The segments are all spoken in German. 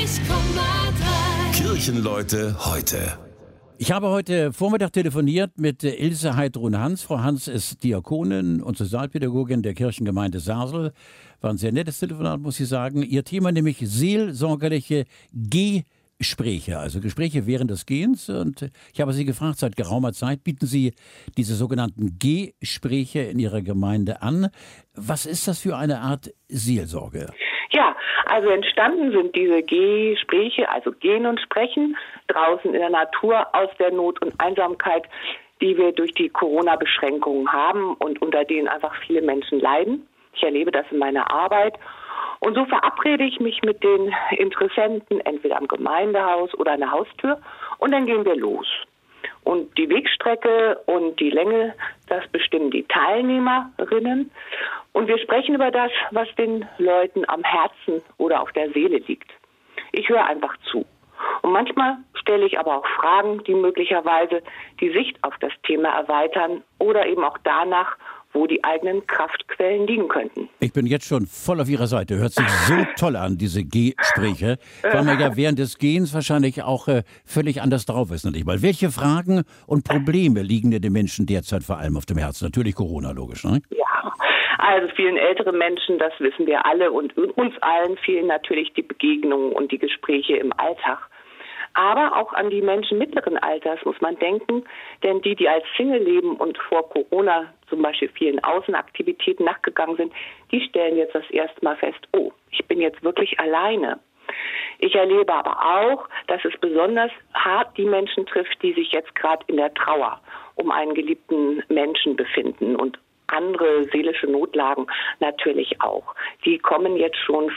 90,3. Kirchenleute heute. Ich habe heute Vormittag telefoniert mit Ilse Heidrun-Hans. Frau Hans ist Diakonin und Sozialpädagogin der Kirchengemeinde Sasel. War ein sehr nettes Telefonat, muss ich sagen. Ihr Thema nämlich seelsorgerliche Gespräche, also Gespräche während des Gehens. Und ich habe Sie gefragt, seit geraumer Zeit bieten Sie diese sogenannten Gespräche in Ihrer Gemeinde an. Was ist das für eine Art Seelsorge? Ja, also entstanden sind diese Gespräche, also Gehen und Sprechen, draußen in der Natur, aus der Not und Einsamkeit, die wir durch die Corona-Beschränkungen haben und unter denen einfach viele Menschen leiden. Ich erlebe das in meiner Arbeit. Und so verabrede ich mich mit den Interessenten entweder am Gemeindehaus oder an der Haustür und dann gehen wir los. Und die Wegstrecke und die Länge, das bestimmen die Teilnehmerinnen. Und wir sprechen über das, was den Leuten am Herzen oder auf der Seele liegt. Ich höre einfach zu. Und manchmal stelle ich aber auch Fragen, die möglicherweise die Sicht auf das Thema erweitern oder eben auch danach, wo die eigenen Kraftquellen liegen könnten. Ich bin jetzt schon voll auf Ihrer Seite. Hört sich so toll an, diese Gespräche. Weil man ja während des Gehens wahrscheinlich auch völlig anders drauf ist. Nicht? Weil welche Fragen und Probleme liegen denn den Menschen derzeit vor allem auf dem Herzen? Natürlich Corona, logisch, ne? Ja, also vielen älteren Menschen, das wissen wir alle. Und uns allen fehlen natürlich die Begegnungen und die Gespräche im Alltag. Aber auch an die Menschen mittleren Alters muss man denken, denn die als Single leben und vor Corona zum Beispiel vielen Außenaktivitäten nachgegangen sind, die stellen jetzt das erste Mal fest, oh, ich bin jetzt wirklich alleine. Ich erlebe aber auch, dass es besonders hart die Menschen trifft, die sich jetzt gerade in der Trauer um einen geliebten Menschen befinden und andere seelische Notlagen natürlich auch. Die kommen jetzt schon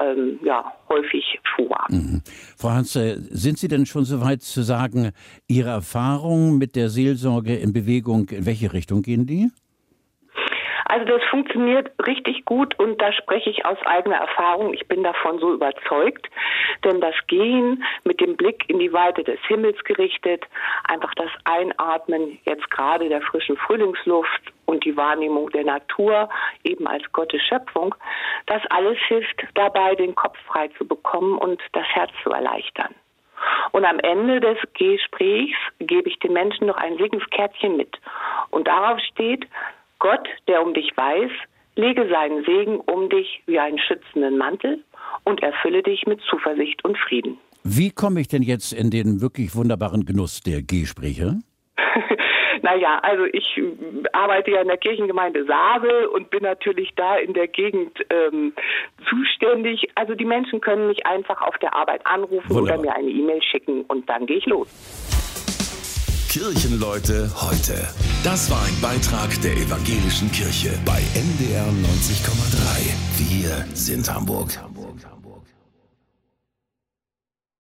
häufig vor. Mhm. Frau Hans, sind Sie denn schon so weit zu sagen, Ihre Erfahrungen mit der Seelsorge in Bewegung, in welche Richtung gehen die? Also das funktioniert richtig gut und da spreche ich aus eigener Erfahrung. Ich bin davon so überzeugt, denn das Gehen mit dem Blick in die Weite des Himmels gerichtet, einfach das Einatmen jetzt gerade der frischen Frühlingsluft und die Wahrnehmung der Natur eben als Gottes Schöpfung, das alles hilft dabei, den Kopf frei zu bekommen und das Herz zu erleichtern. Und am Ende des Gesprächs gebe ich den Menschen noch ein Segenskärtchen mit. Und darauf steht: Gott, der um dich weiß, lege seinen Segen um dich wie einen schützenden Mantel und erfülle dich mit Zuversicht und Frieden. Wie komme ich denn jetzt in den wirklich wunderbaren Genuss der Gespräche? Naja, also ich arbeite ja in der Kirchengemeinde Sasel und bin natürlich da in der Gegend zuständig. Also die Menschen können mich einfach auf der Arbeit anrufen Wunderbar. Oder mir eine E-Mail schicken und dann gehe ich los. Kirchenleute heute. Das war ein Beitrag der Evangelischen Kirche bei NDR 90,3. Wir sind Hamburg.